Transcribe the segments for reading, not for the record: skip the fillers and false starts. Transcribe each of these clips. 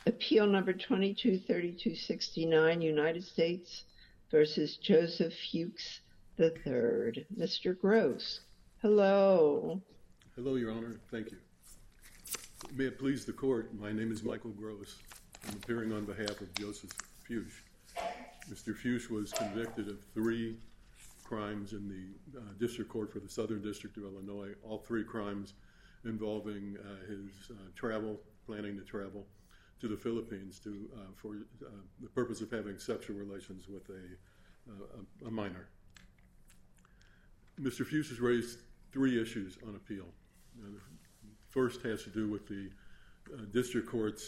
Appeal number 223269, United States versus Joseph Fuchs III. Mr. Gross. Hello. Hello, Your Honor. Thank you. May it please the Court, my name is Michael Gross. I'm appearing on behalf of Joseph Fuchs. Mr. Fuchs was convicted of 3 crimes in the District Court for the Southern District of Illinois, all 3 crimes involving his planning to travel to the Philippines for the purpose of having sexual relations with a minor. Mr. Fuchs has raised 3 issues on appeal. The first has to do with the District Court's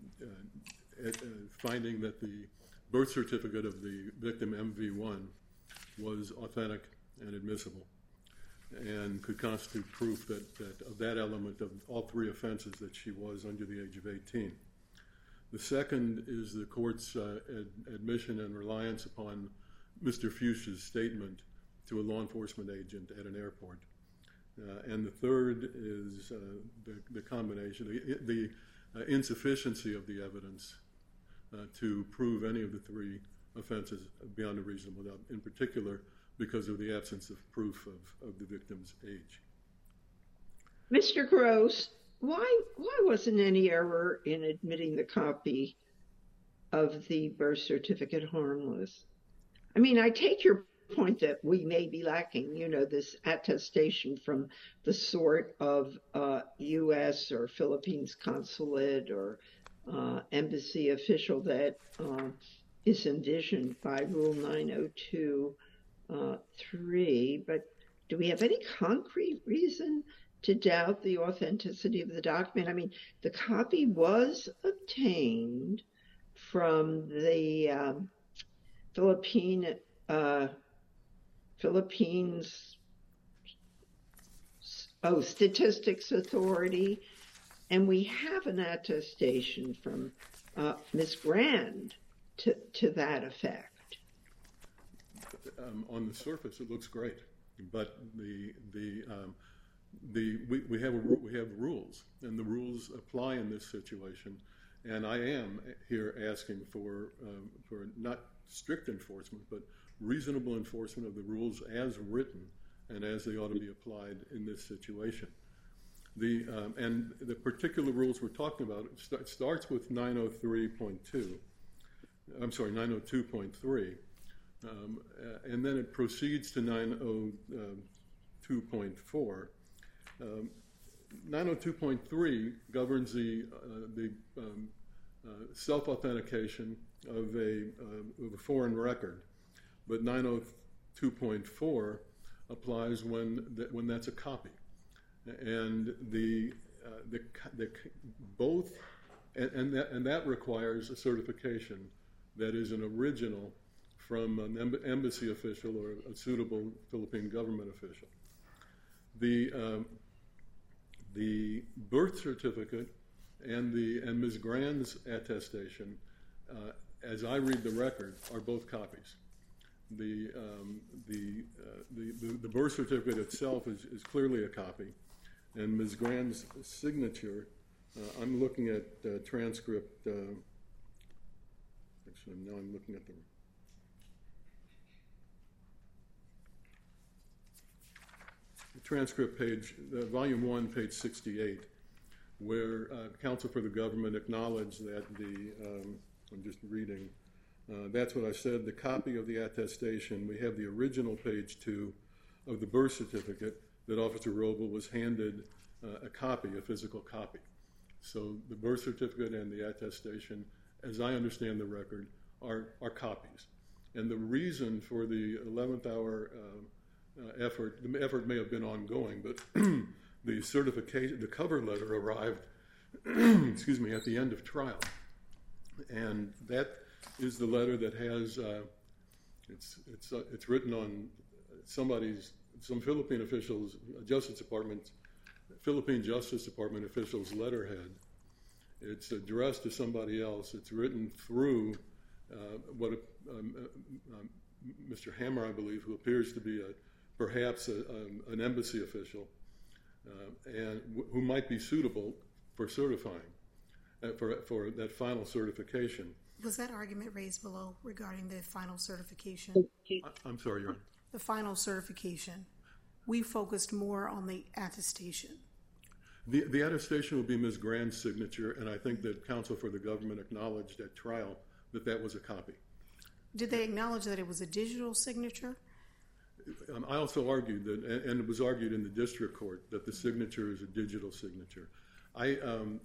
finding that the birth certificate of the victim MV1 was authentic and admissible and could constitute proof that of that element of all 3 offenses that she was under the age of 18. The second is the Court's admission and reliance upon Mr. Fuchs' statement to a law enforcement agent at an airport. And the third is the combination, the insufficiency of the evidence to prove any of the 3 offenses beyond a reasonable doubt, in particular because of the absence of proof of the victim's age. Mr. Gross, why wasn't any error in admitting the copy of the birth certificate harmless? I mean, I take your point that we may be lacking, this attestation from the sort of U.S. or Philippines consulate or embassy official that is envisioned by Rule 902(3), but do we have any concrete reason to doubt the authenticity of the document? I mean, the copy was obtained from the Philippines Statistics Authority, and we have an attestation from Ms. Grand to that effect. On the surface, it looks great, but we have rules, and the rules apply in this situation. And I am here asking for not strict enforcement, but reasonable enforcement of the rules as written and as they ought to be applied in this situation. And the particular rules we're talking about, it starts with 902.3, and then it proceeds to 902.4. 902.3 governs the self-authentication of a foreign record, but 902.4 applies when that's a copy, and that requires a certification that is an original from an embassy official or a suitable Philippine government official. The birth certificate and Ms. Grand's attestation, as I read the record, are both copies. The birth certificate itself is clearly a copy, and Ms. Grand's signature, I'm looking at transcript, actually now I'm looking at the transcript page, volume 1, page 68, where counsel for the government acknowledged that I'm just reading, that's what I said, the copy of the attestation, we have the original page 2 of the birth certificate that Officer Roble was handed a copy, a physical copy. So the birth certificate and the attestation, as I understand the record, are copies. And the reason for the 11th hour effort, the effort may have been ongoing, but the certification, the cover letter arrived, excuse me, at the end of trial. And that is the letter that has, it's written on some Philippine officials, Philippine Justice Department officials' letterhead. It's addressed to somebody else. It's written through Mr. Hammer, I believe, who appears to be perhaps an embassy official, and who might be suitable for certifying. for that final certification. Was that argument raised below regarding the final certification? I'm sorry, Your Honor. The final certification. We focused more on the attestation. The attestation will be Ms. Grand's signature, and I think that counsel for the government acknowledged at trial that that was a copy. Did they acknowledge that it was a digital signature? I also argued that, and it was argued in the district court, that the signature is a digital signature. I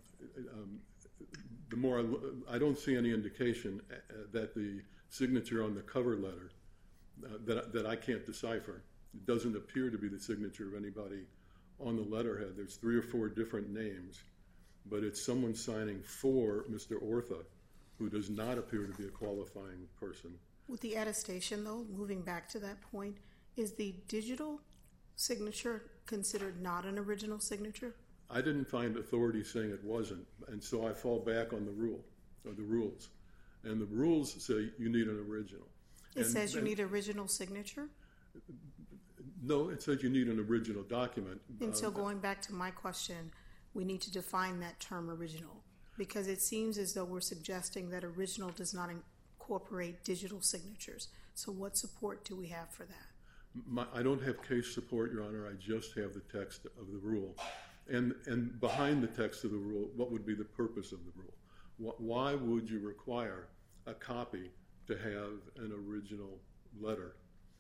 don't see any indication that the signature on the cover letter that I can't decipher. It doesn't appear to be the signature of anybody on the letterhead. There's 3 or 4 different names, but it's someone signing for Mr. Ortha, who does not appear to be a qualifying person. With the attestation, though, moving back to that point, is the digital signature considered not an original signature? I didn't find authority saying it wasn't, and so I fall back on the rules. And the rules say you need an original. It says you need original signature? No, it says you need an original document. And so going back to my question, we need to define that term original, because it seems as though we're suggesting that original does not incorporate digital signatures. So what support do we have for that? I don't have case support, Your Honor. I just have the text of the rule. And behind the text of the rule, what would be the purpose of the rule? Why would you require a copy to have an original letter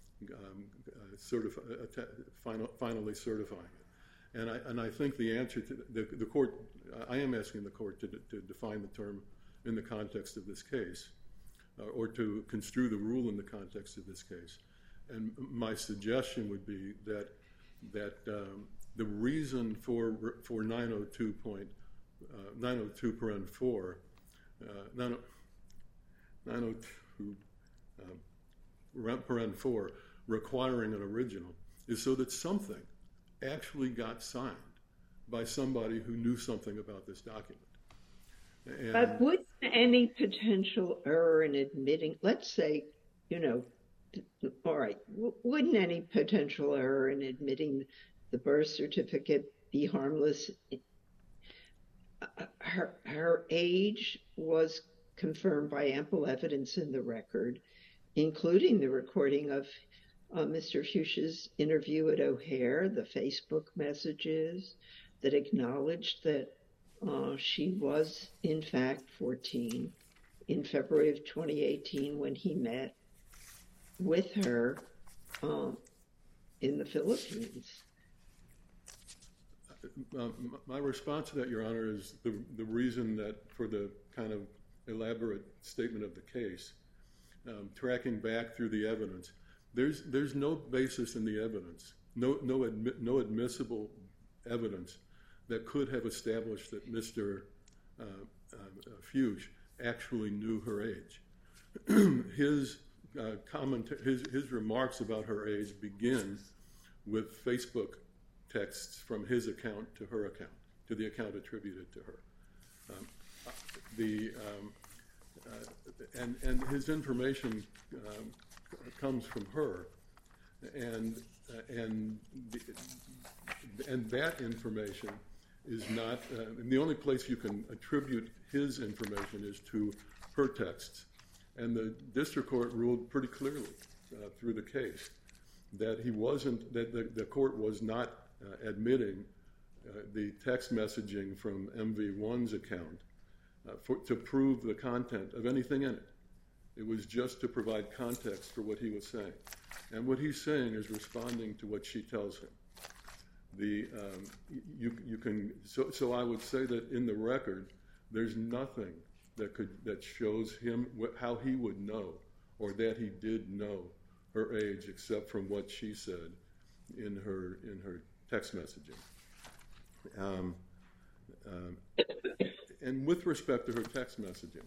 finally certifying it? And I think the answer to the court, I am asking the court to define the term in the context of this case, or to construe the rule in the context of this case. And my suggestion would be that the reason for 902 paren 4, 902 paren 4 requiring an original is so that something actually got signed by somebody who knew something about this document. But wouldn't any potential error in admitting, let's say, all right, wouldn't any potential error in admitting the birth certificate be harmless? Her age was confirmed by ample evidence in the record, including the recording of Mr. Fuchs's interview at O'Hare, the Facebook messages that acknowledged that she was, in fact, 14 in February of 2018 when he met with her in the Philippines. My response to that, Your Honor, is the reason that for the kind of elaborate statement of the case, tracking back through the evidence, there's no basis in the evidence, no admissible evidence that could have established that Mr. Fuchs actually knew her age. His remarks about her age begin with Facebook texts from his account to her account, to the account attributed to her. And his information comes from her, and that information is not, the only place you can attribute his information is to her texts. And the district court ruled pretty clearly through the case that the court was not admitting the text messaging from MV1's account to prove the content of anything in it. It was just to provide context for what he was saying. And what he's saying is responding to what she tells him. So I would say that in the record, there's nothing that shows him how he would know, or that he did know her age, except from what she said in her text messaging. And with respect to her text messaging,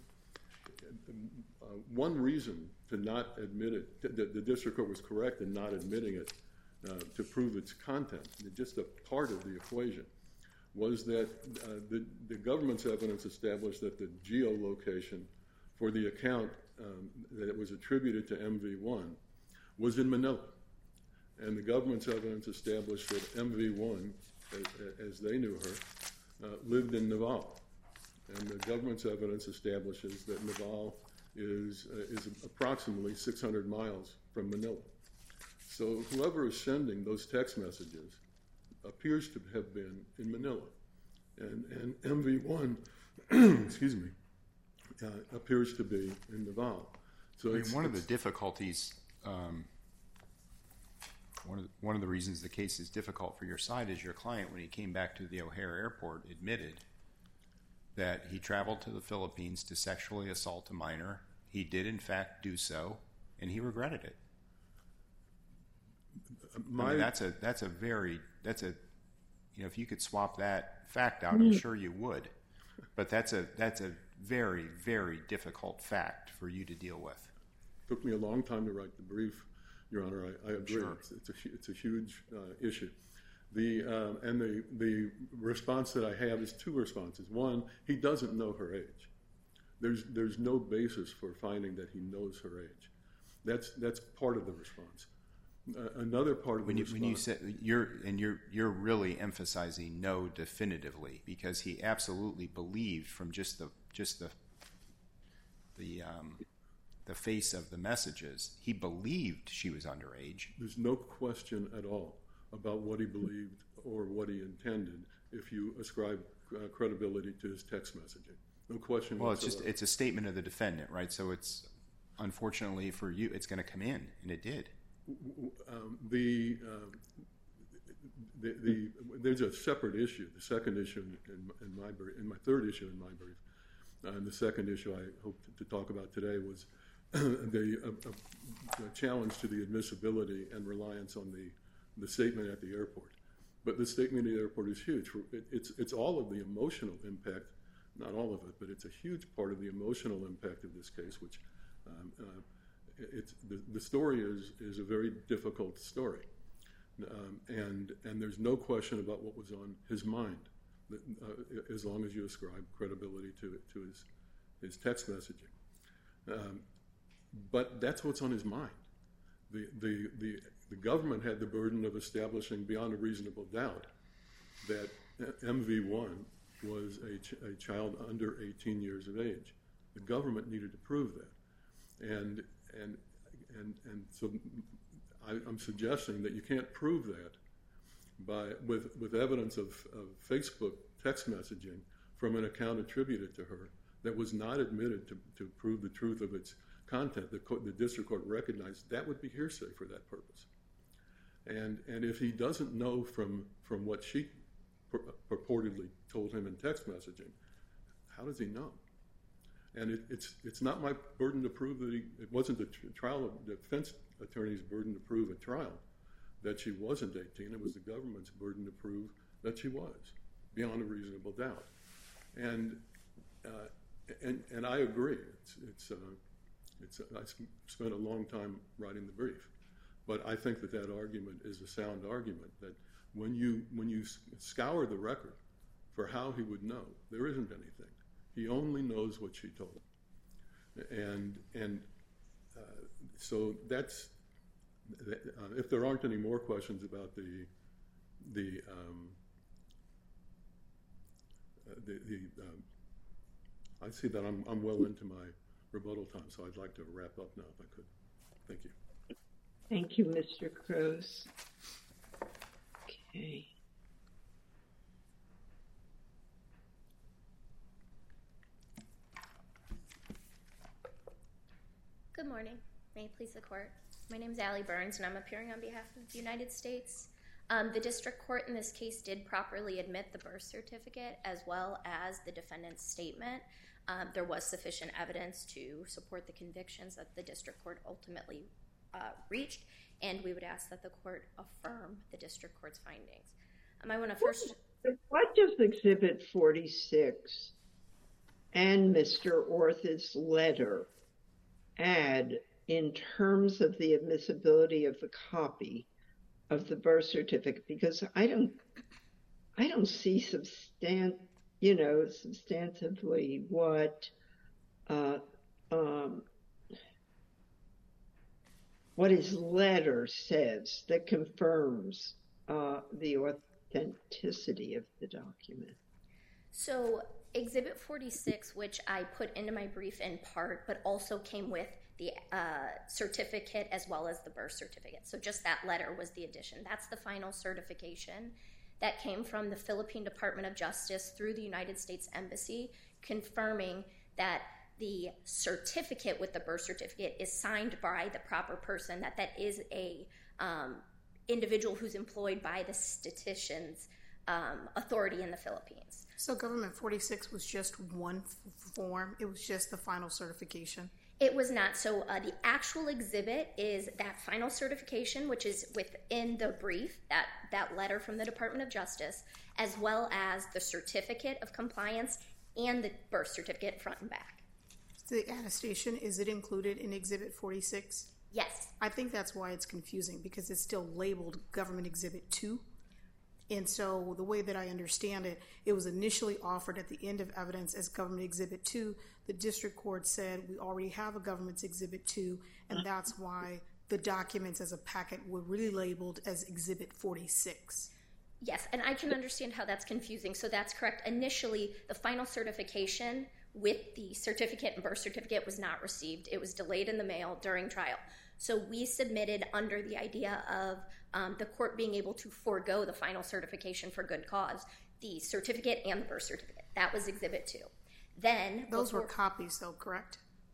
one reason to not admit it, the district court was correct in not admitting it to prove its content, just a part of the equation, was that the government's evidence established that the geolocation for the account that it was attributed to MV1 was in Manila. And the government's evidence established that MV1, as they knew her, lived in Naval. And the government's evidence establishes that Naval is approximately 600 miles from Manila. So whoever is sending those text messages appears to have been in Manila. And MV1, excuse me, appears to be in Naval. So one of the difficulties, one of the reasons the case is difficult for your side is your client, when he came back to the O'Hare Airport, admitted that he traveled to the Philippines to sexually assault a minor. He did, in fact, do so, and he regretted it. If you could swap that fact out, I'm sure you would. But that's a very, very difficult fact for you to deal with. It took me a long time to write the brief, Your Honor. I agree. Sure. It's a huge issue. The response that I have is two responses. One, he doesn't know her age. There's no basis for finding that he knows her age. That's part of the response. Another part of the response. When you say you're really emphasizing no definitively, because he absolutely believed from just the face of the messages, he believed she was underage. There's no question at all about what he believed or what he intended if you ascribe credibility to his text messaging. No question. Well, it's a statement of the defendant, right? So it's, unfortunately for you, it's going to come in, and it did. There's a separate issue. The second issue in my third issue in my brief, and the second issue I hope to talk about today was the challenge to the admissibility and reliance on the statement at the airport. But the statement at the airport is huge. It's all of the emotional impact, not all of it, but it's a huge part of the emotional impact of this case, which the story is a very difficult story. And there's no question about what was on his mind, as long as you ascribe credibility to his text messaging. But that's what's on his mind. The government had the burden of establishing beyond a reasonable doubt that MV1 was a child under 18 years of age. The government needed to prove that. And so I'm suggesting that you can't prove that with evidence of Facebook text messaging from an account attributed to her that was not admitted to prove the truth of its content. The district court recognized that would be hearsay for that purpose. And if he doesn't know from what she purportedly told him in text messaging, how does he know? And it's not my burden to prove that it wasn't the defense attorney's burden to prove at trial that she wasn't 18. It was the government's burden to prove that she was, beyond a reasonable doubt. And I agree. I spent a long time writing the brief, but I think that argument is a sound argument. That when you scour the record for how he would know, there isn't anything. He only knows what she told him. And so that's. If there aren't any more questions about I see that I'm well into my rebuttal time, so I'd like to wrap up now if I could. Thank you. Thank you, Mr. Crouse. Okay. Good morning. May it please the court. My name is Allie Burns, and I'm appearing on behalf of the United States. The district court in this case did properly admit the birth certificate as well as the defendant's statement. There was sufficient evidence to support the convictions that the district court ultimately reached, and we would ask that the court affirm the district court's findings. I want to first. What does Exhibit 46 and Mr. Orth's letter add in terms of the admissibility of the copy of the birth certificate? Because I don't see substantively what his letter says that confirms the authenticity of the document. So Exhibit 46, which I put into my brief in part, but also came with the certificate as well as the birth certificate. So just that letter was the addition. That's the final certification that came from the Philippine Department of Justice through the United States Embassy, confirming that the certificate with the birth certificate is signed by the proper person, that is a individual who's employed by the statistician's authority in the Philippines. So Government 46 was just one form? It was just the final certification? It was not. So the actual exhibit is that final certification, which is within the brief, that letter from the Department of Justice, as well as the certificate of compliance and the birth certificate front and back. The attestation, is it included in Exhibit 46? Yes. I think that's why it's confusing, because it's still labeled Government Exhibit 2. And so the way that I understand it, it was initially offered at the end of evidence as Government Exhibit 2. The district court said we already have a Government Exhibit 2, and that's why the documents as a packet were really labeled as Exhibit 46. Yes, and I can understand how that's confusing. So that's correct. Initially, the final certification with the certificate and birth certificate was not received. It was delayed in the mail during trial. So we submitted under the idea of the court being able to forego the final certification for good cause, the certificate and the birth certificate. That was Exhibit 2. Then those were copies, though, correct?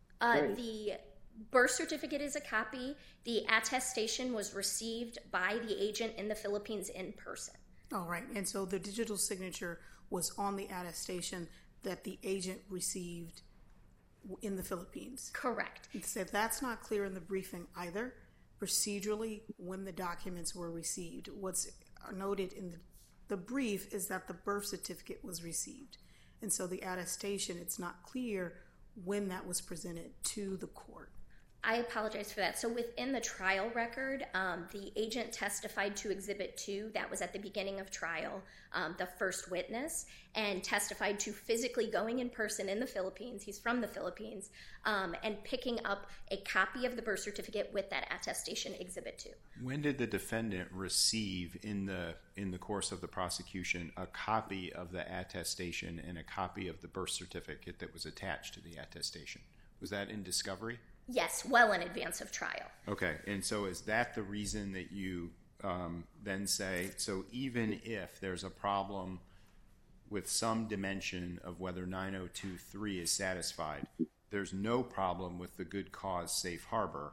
The birth certificate is a copy. The attestation was received by the agent in the Philippines in person. All right. And so the digital signature was on the attestation that the agent received in the Philippines. Correct. So that's not clear in the briefing either. Procedurally, when the documents were received, what's noted in the brief is that the birth certificate was received. And so the attestation, it's not clear when that was presented to the court. I apologize for that. So within the trial record, the agent testified to Exhibit 2. That was at the beginning of trial, the first witness, and testified to physically going in person in the Philippines. He's from the Philippines, and picking up a copy of the birth certificate with that attestation, Exhibit 2. When did the defendant receive in the course of the prosecution a copy of the attestation and a copy of the birth certificate that was attached to the attestation? Was that in discovery? Yes, well in advance of trial. Okay, and so is that the reason that you then say, so even if there's a problem with some dimension of whether 9023 is satisfied, there's no problem with the good cause safe harbor?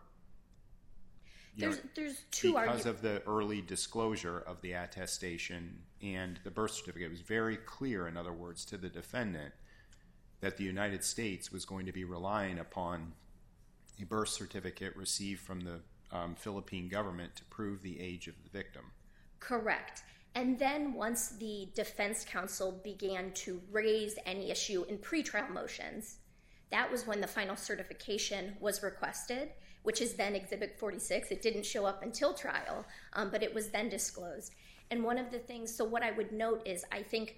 There's two arguments. Because of the early disclosure of the attestation and the birth certificate, it was very clear, in other words, to the defendant that the United States was going to be relying upon a birth certificate received from the Philippine government to prove the age of the victim. Correct. And then once the defense counsel began to raise any issue in pretrial motions, that was when the final certification was requested, which is then Exhibit 46. It didn't show up until trial, but it was then disclosed. And one of the things, so what I would note is I think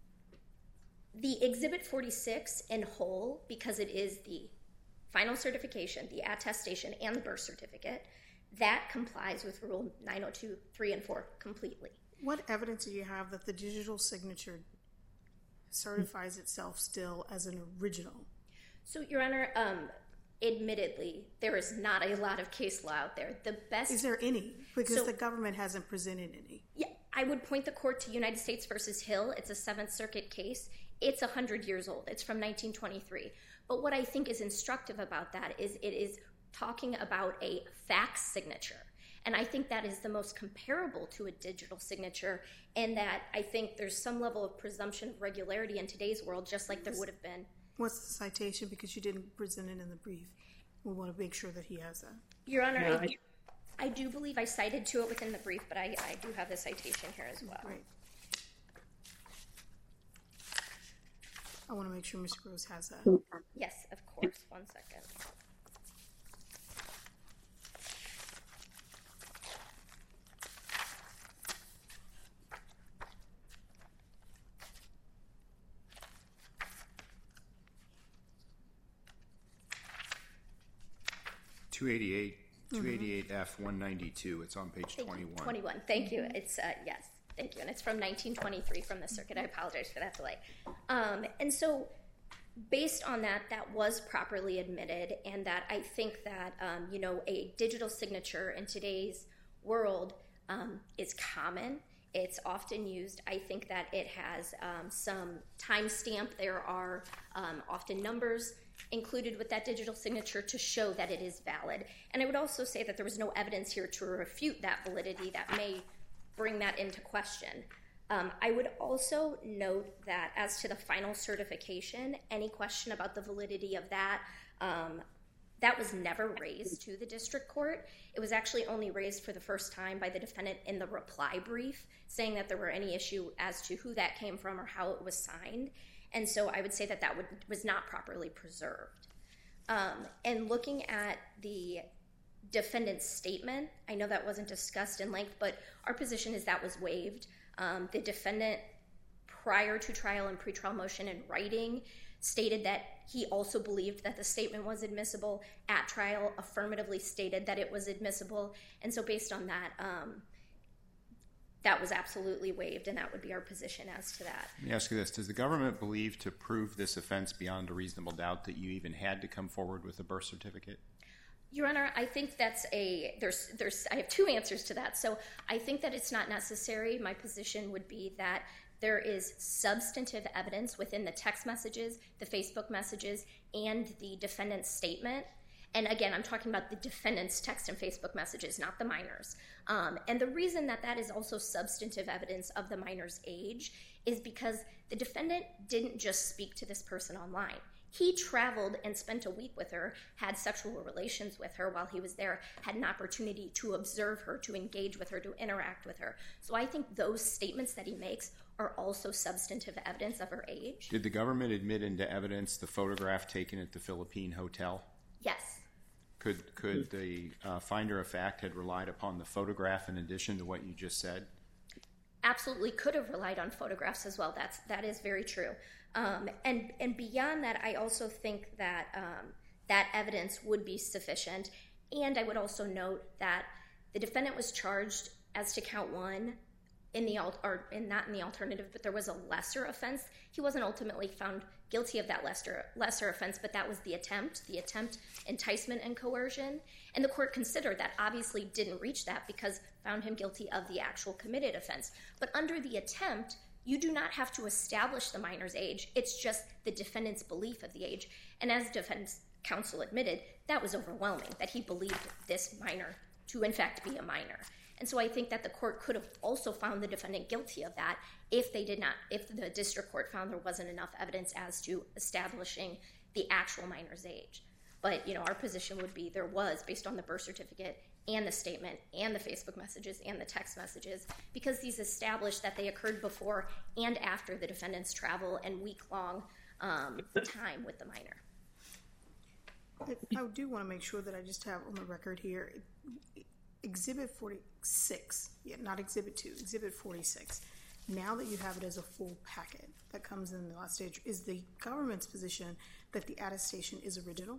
the Exhibit 46 in whole, because it is the final certification, the attestation, and the birth certificate, that complies with Rule 902, 3, and 4 completely. What evidence do you have that the digital signature certifies itself still as an original? So, Your Honor, admittedly, there is not a lot of case law out there. The best is there any? Because the government hasn't presented any. Yeah, I would point the court to United States versus Hill. It's a Seventh Circuit case. It's 100 years old. It's from 1923. But what I think is instructive about that is it is talking about a fax signature. And I think that is the most comparable to a digital signature, in that I think there's some level of presumption of regularity in today's world, just like there would have been. What's the citation? Because you didn't present it in the brief. We want to make sure that he has that. Your Honor, no, I do believe I cited to it within the brief, but I do have the citation here as well. Great. I want to make sure Mr. Gross has that. Yes, of course. 1 second. $288F 192. It's on page 21. 21. Thank you. It's yes. Thank you. And it's from 1923 from the circuit. I apologize for that delay. And so based on that, that was properly admitted, and that I think that, a digital signature in today's world is common. It's often used. I think that it has some timestamp. There are often numbers included with that digital signature to show that it is valid. And I would also say that there was no evidence here to refute that validity that may bring that into question. I would also note that as to the final certification, any question about the validity of that, that was never raised to the district court. It was actually only raised for the first time by the defendant in the reply brief, saying that there were any issue as to who that came from or how it was signed. And so I would say that that was not properly preserved. And looking at the defendant's statement, I know that wasn't discussed in length, but our position is that was waived. The defendant, prior to trial and pretrial motion in writing, stated that he also believed that the statement was admissible. At trial, affirmatively stated that it was admissible. And so based on that, that was absolutely waived, and that would be our position as to that. Let me ask you this. Does the government believe to prove this offense beyond a reasonable doubt that you even had to come forward with a birth certificate? Your Honor, I think that's I have two answers to that. So I think that it's not necessary. My position would be that there is substantive evidence within the text messages, the Facebook messages, and the defendant's statement. And again, I'm talking about the defendant's text and Facebook messages, not the minor's. And the reason that that is also substantive evidence of the minor's age is because the defendant didn't just speak to this person online. He traveled and spent a week with her, had sexual relations with her while he was there, had an opportunity to observe her, to engage with her, to interact with her. So I think those statements that he makes are also substantive evidence of her age. Did the government admit into evidence the photograph taken at the Philippine hotel? Yes. Could the finder of fact had relied upon the photograph in addition to what you just said? Absolutely could have relied on photographs as well. That is very true. And beyond that, I also think that that evidence would be sufficient. And I would also note that the defendant was charged as to count one not in the alternative, but there was a lesser offense. He wasn't ultimately found guilty of that lesser offense, but that was the attempt, enticement, and coercion. And the court considered that, obviously didn't reach that because found him guilty of the actual committed offense. But under the attempt, you do not have to establish the minor's age. It's just the defendant's belief of the age. And as defense counsel admitted, that was overwhelming, that he believed this minor to in fact be a minor. And so I think that the court could have also found the defendant guilty of that if the district court found there wasn't enough evidence as to establishing the actual minor's age. But, our position would be there was, based on the birth certificate and the statement and the Facebook messages and the text messages, because these established that they occurred before and after the defendant's travel and week-long time with the minor. I do want to make sure that I just have on the record here, Exhibit 46, not Exhibit 2, Exhibit 46. Now that you have it as a full packet that comes in the last stage, is the government's position that the attestation is original?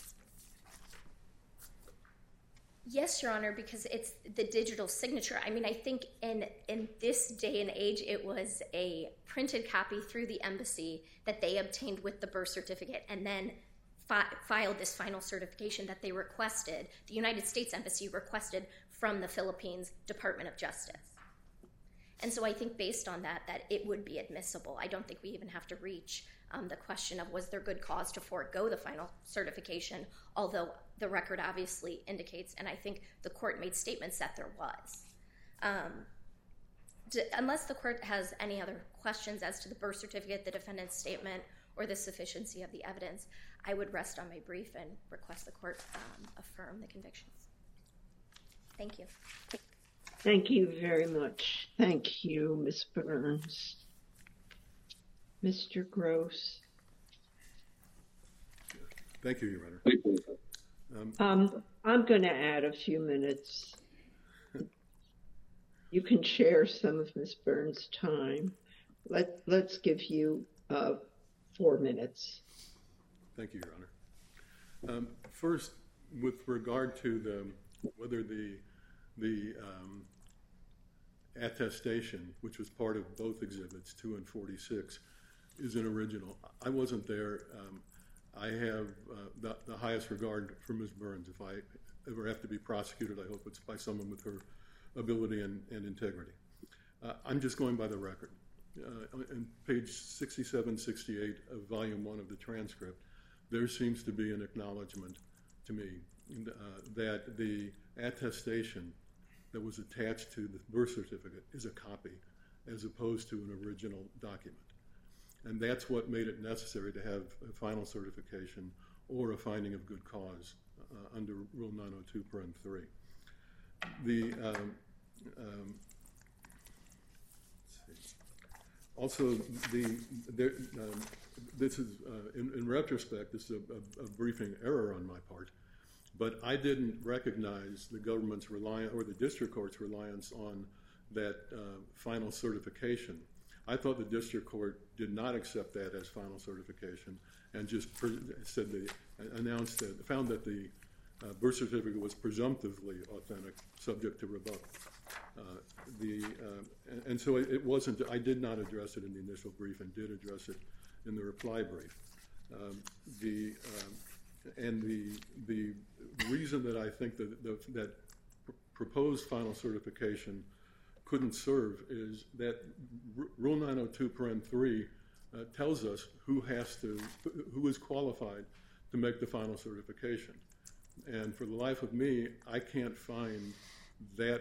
Yes, Your Honor, because it's the digital signature. I mean, I think in this day and age, it was a printed copy through the embassy that they obtained with the birth certificate and then filed this final certification that they requested, the United States Embassy requested from the Philippines Department of Justice. And so I think based on that it would be admissible. I don't think we even have to reach the question of was there good cause to forego the final certification, although the record obviously indicates, and I think the court made statements that there was. Unless the court has any other questions as to the birth certificate, the defendant's statement, or the sufficiency of the evidence, I would rest on my brief and request the court affirm the convictions. Thank you. Thank you very much. Thank you, Ms. Burns. Mr. Gross. Thank you, Your Honor. I'm going to add a few minutes. You can share some of Ms. Burns' time. Let's give you 4 minutes. Thank you, Your Honor. First, with regard to whether the attestation, which was part of both exhibits, 2 and 46, is an original. I wasn't there. I have the highest regard for Ms. Burns. If I ever have to be prosecuted, I hope it's by someone with her ability and integrity. I'm just going by the record. On page 67, 68 of volume 1 of the transcript, there seems to be an acknowledgement to me that the attestation that was attached to the birth certificate is a copy as opposed to an original document. And that's what made it necessary to have a final certification or a finding of good cause under Rule 902, Paren 3. Also, this is, in retrospect, this is a briefing error on my part, but I didn't recognize the government's reliance or the district court's reliance on that final certification. I thought the district court did not accept that as final certification and just found that the birth certificate was presumptively authentic, subject to rebuttal. And so it wasn't. I did not address it in the initial brief and did address it in the reply brief. The reason that I think that proposed final certification couldn't serve is that Rule 902, Paren 3 tells us who is qualified to make the final certification. And for the life of me, I can't find that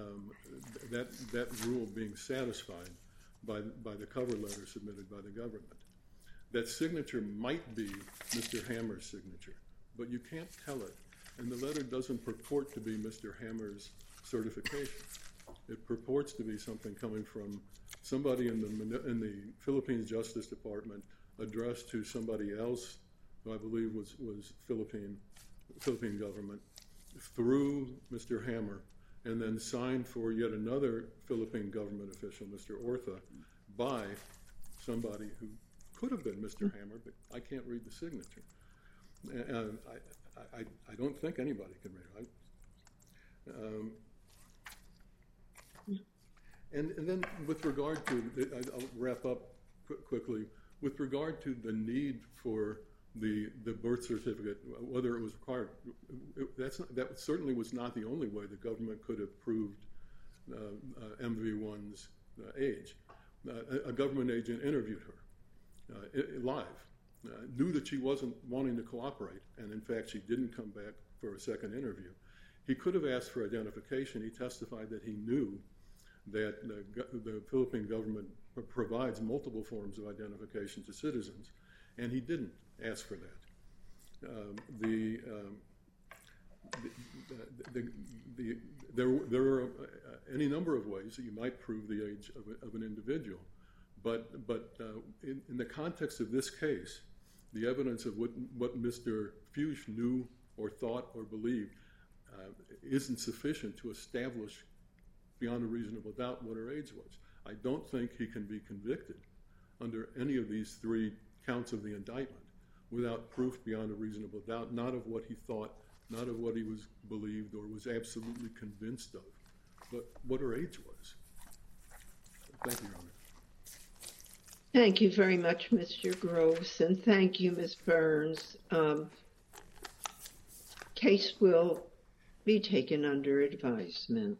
rule being satisfied by the cover letter submitted by the government. That signature might be Mr. Hammer's signature, but you can't tell it. And the letter doesn't purport to be Mr. Hammer's certification. It purports to be something coming from somebody in the Philippines Justice Department addressed to somebody else, who I believe was Philippine government, through Mr. Hammer, and then signed for yet another Philippine government official, Mr. Ortha, by somebody who could have been Mr. Hammer, but I can't read the signature. And I don't think anybody can read it. And then with regard to, I'll wrap up quickly, with regard to the need for the birth certificate, whether it was required, that certainly was not the only way the government could have proved MV1's age. A government agent interviewed her live, knew that she wasn't wanting to cooperate, and in fact she didn't come back for a second interview. He could have asked for identification. He testified that he knew that the Philippine government provides multiple forms of identification to citizens, and he didn't ask for that. There are any number of ways that you might prove the age of an individual, but in the context of this case, the evidence of what Mr. Fuchs knew or thought or believed isn't sufficient to establish beyond a reasonable doubt what her age was. I don't think he can be convicted under any of these three counts of the indictment without proof beyond a reasonable doubt, not of what he thought, not of what he was believed or was absolutely convinced of, but what her age was. Thank you, Your Honor. Thank you very much, Mr. Groves, and thank you, Ms. Burns. Case will be taken under advisement.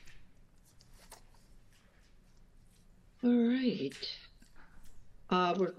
All right. We're